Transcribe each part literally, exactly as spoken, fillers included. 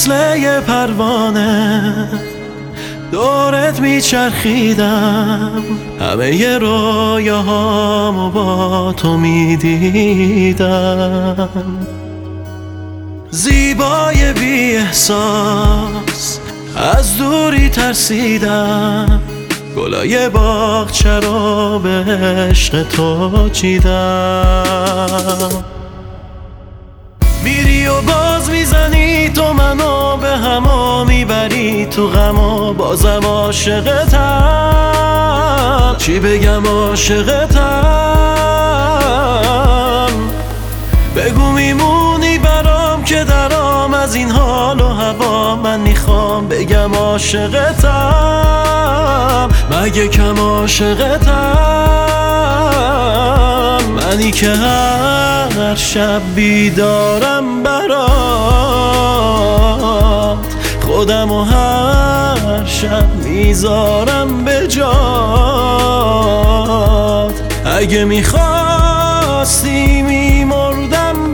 مثل یه پروانه دورت میچرخیدم، همه ی رویاهامو با تو میدیدم. زیبای بی احساس از دوری ترسیدم، گلای باغچه رو به عشق تو چیدم. میری و باز میزنی تو منو به هما میبری تو غم و بازم عاشقتم. چی بگم عاشقتم؟ بگو میمونی برام که درام از این حال و هوا. من میخوام بگم عاشقتم، مگه کم عاشقتم؟ منی که هر شب بیدارم برات، خودم و هر شب میذارم به جات. اگه میخواستی میمردم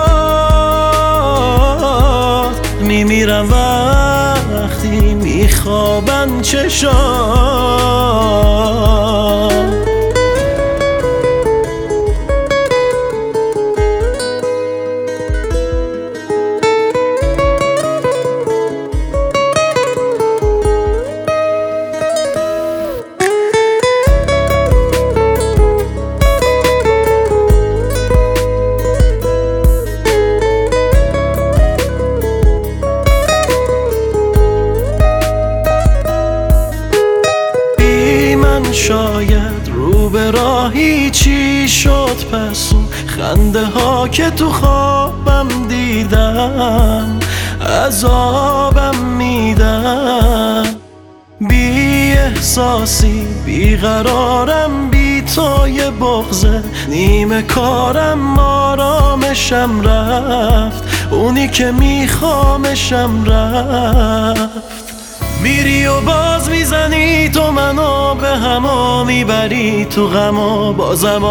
برات، میمیرم وقتی میخوابن چشات. شاید رو به راهی چی شد پس اون خنده ها که تو خوابم دیدم عذابم میدم. بی احساسی بیقرارم، بی تو یه بغضه نیمه کارم. آرامشم رفت، اونی که میخوامشم رفت. میری و باز میزنی تو منو به هما میبری تو غم و بازم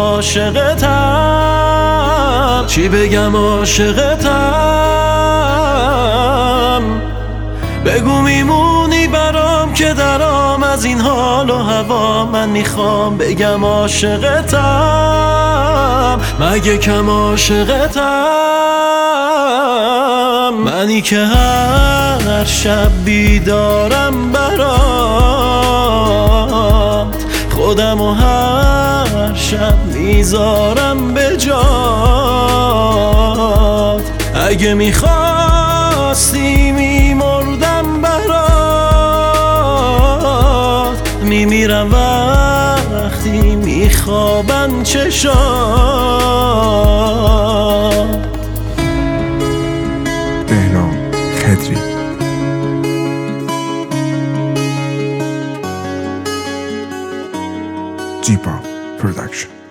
عاشقتم. چی بگم عاشقتم؟ بگو میمونی برام که درام از این حال و هوا. من میخوام بگم عاشقتم، مگه کم عاشقتم؟ منی که هر شب بیدارم برات، خودم و هر شب میذارم به جات. اگه میخواستی میمردم برات، میمیرم وقتی میخوابن چشات. بهنام خدری جیپا پرودکشن.